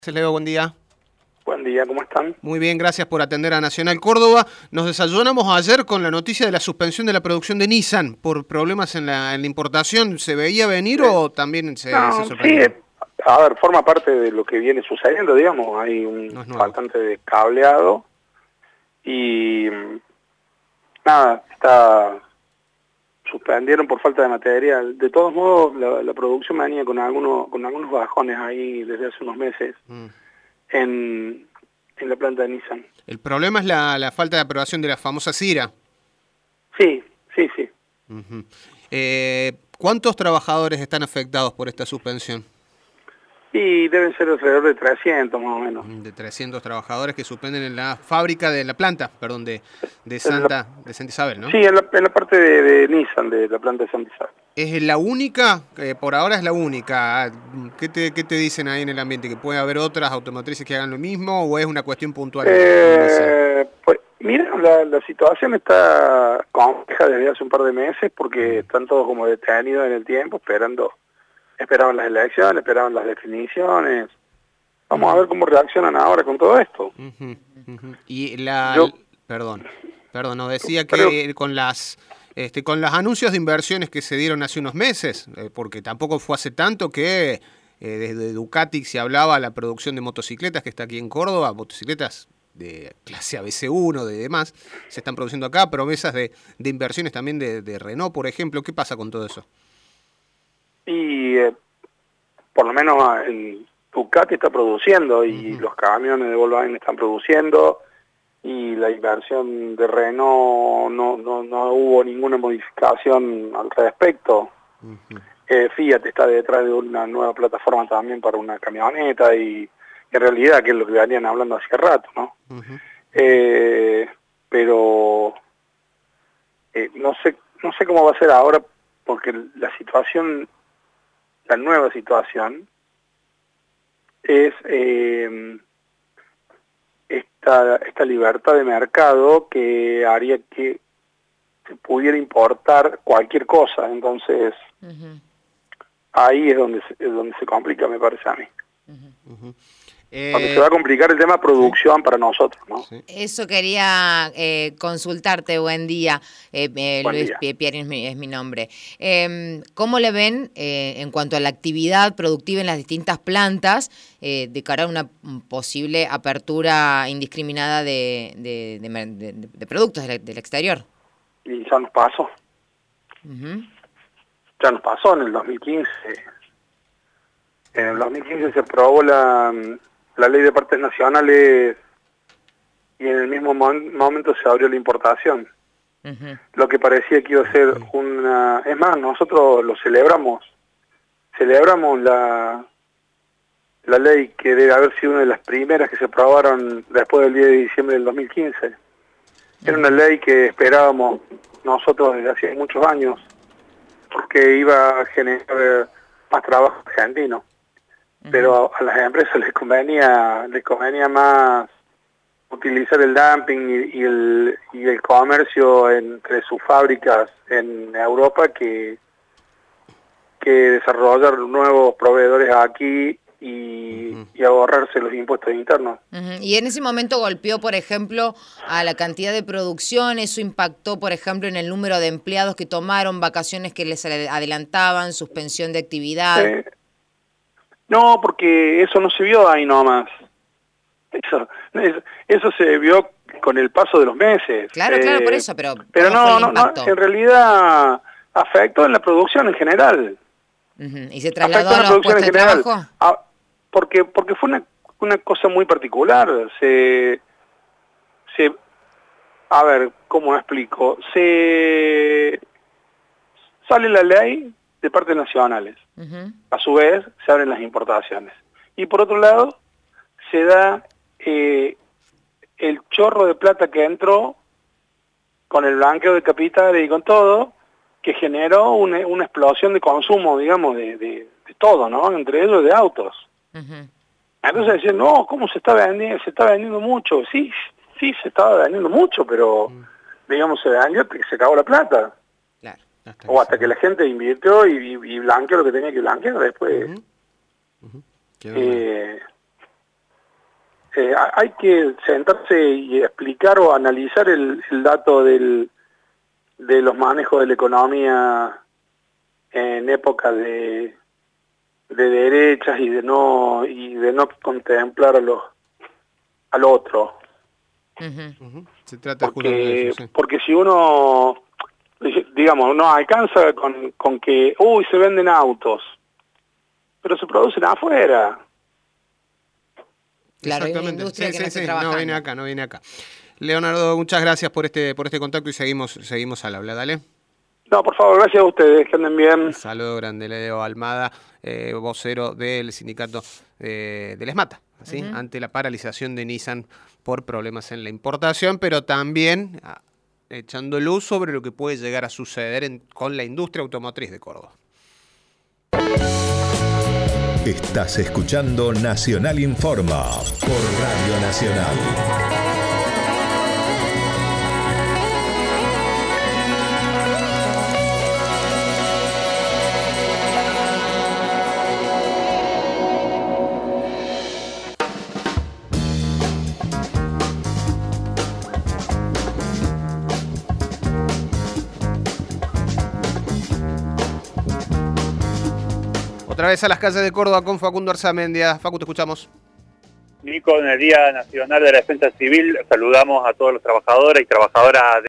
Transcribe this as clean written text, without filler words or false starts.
Leo, buen día. Buen día, ¿cómo están? Muy bien, gracias por atender a Nacional Córdoba. Nos desayunamos ayer con la noticia de la suspensión de la producción de Nissan por problemas en la importación. ¿Se veía venir o también se No, sí, sorprendió? a ver, forma parte de lo que viene sucediendo, digamos. Hay No un es nuevo. faltante de cableado y nada, suspendieron por falta de material. De todos modos, la producción venía con algunos bajones ahí desde hace unos meses en la planta de Nissan. El problema es la falta de aprobación de la famosa CIRA. Sí, sí, sí. Ujú. ¿Cuántos trabajadores están afectados por esta suspensión? Y deben ser alrededor de 300 más o menos. De 300 trabajadores que suspenden en la fábrica de la planta, perdón, de En la- Santa Isabel, ¿no? sí, en la parte de Nissan, de la planta de Santa Isabel. ¿Es la única? Por ahora es la única. ¿Qué te dicen ahí en el ambiente? ¿Que puede haber otras automotrices que hagan lo mismo o es una cuestión puntual de Nissan? Pues mira, la situación está compleja desde hace un par de meses porque están todos como detenidos en el tiempo, esperaban las elecciones, esperaban las definiciones. Vamos a ver cómo reaccionan ahora con todo esto. Ujú, ujú. Y Yo perdón, nos decía creo, que con los anuncios de inversiones que se dieron hace unos meses, porque tampoco fue hace tanto que desde Ducati se hablaba la producción de motocicletas que está aquí en Córdoba, motocicletas de clase ABC1, de demás, se están produciendo acá, promesas de inversiones también de Renault, por ejemplo. ¿Qué pasa con todo eso? y por lo menos el Ducati está produciendo y los camiones de Volkswagen están produciendo y la inversión de Renault no hubo ninguna modificación al respecto. Fiat está detrás de una nueva plataforma también para una camioneta y en realidad que es lo que venían hablando hace rato, ¿no? Pero no sé cómo va a ser ahora porque la nueva situación es esta libertad de mercado que haría que se pudiera importar cualquier cosa, entonces ahí es donde se complica, me parece a mí. Donde se va a complicar el tema producción ¿Sí? para nosotros, ¿no? Sí. Eso quería consultarte, buen día. Buen Luis día. Pierre es mi nombre. ¿Cómo le ven en cuanto a la actividad productiva en las distintas plantas de cara a una posible apertura indiscriminada de productos del exterior? Y ya nos pasó. Ya nos pasó en el 2015. En el 2015 se aprobó la ley de partes nacionales y en el mismo momento se abrió la importación. Lo que parecía que iba a ser una... Es más, nosotros lo celebramos. Celebramos la ley que debe haber sido una de las primeras que se aprobaron después del 10 de diciembre del 2015. Era una ley que esperábamos nosotros desde hace muchos años porque iba a generar más trabajo argentino. Pero a las empresas les convenía más utilizar el dumping y el comercio entre sus fábricas en Europa que desarrollar nuevos proveedores aquí y ahorrarse los impuestos internos. Y en ese momento golpeó, por ejemplo, a la cantidad de producción, eso impactó, por ejemplo, en el número de empleados que tomaron, vacaciones que les adelantaban, suspensión de actividad. No, porque eso no se vio ahí nomás. Eso se vio con el paso de los meses. Claro, por eso, pero no, impacto? en realidad afectó en la producción en general. ¿Y se trasladó Afectó en a la los producción puestos en de general. trabajo? Porque fue una cosa muy particular. A ver, ¿cómo explico? Sale la ley de partes nacionales. A su vez, se abren las importaciones. Y por otro lado, se da el chorro de plata que entró con el blanqueo de capitales y con todo, que generó una explosión de consumo, digamos, de todo, ¿no? Entre ellos de autos. Entonces decían, no, ¿cómo se está vendiendo? Se está vendiendo mucho. Sí, se estaba vendiendo mucho, pero, digamos, se vendió hasta que se acabó la plata. Claro. O hasta que la gente invirtió y blanqueó lo que tenía que blanquear después. hay que sentarse y explicar o analizar el dato de los manejos de la economía en época de derechas y de no contemplar al otro. Se trata justamente de eso, sí. Porque si uno, digamos, no alcanza con que, se venden autos, pero se producen afuera. Claro, hay una Exactamente. industria que no está trabajando. No viene acá. Leonardo, muchas gracias por este contacto y seguimos al habla, dale. No, por favor, gracias a ustedes, que anden bien. Un saludo grande, Leo Almada, vocero del sindicato del ESMATA, ¿sí? Ante la paralización de Nissan por problemas en la importación, pero también echando luz sobre lo que puede llegar a suceder con la industria automotriz de Córdoba. Estás escuchando Nacional Informa por Radio Nacional. Otra vez a las calles de Córdoba con Facundo Arzamendia. Facu, te escuchamos. Nico, en el Día Nacional de la Defensa Civil saludamos a todos los trabajadores y trabajadoras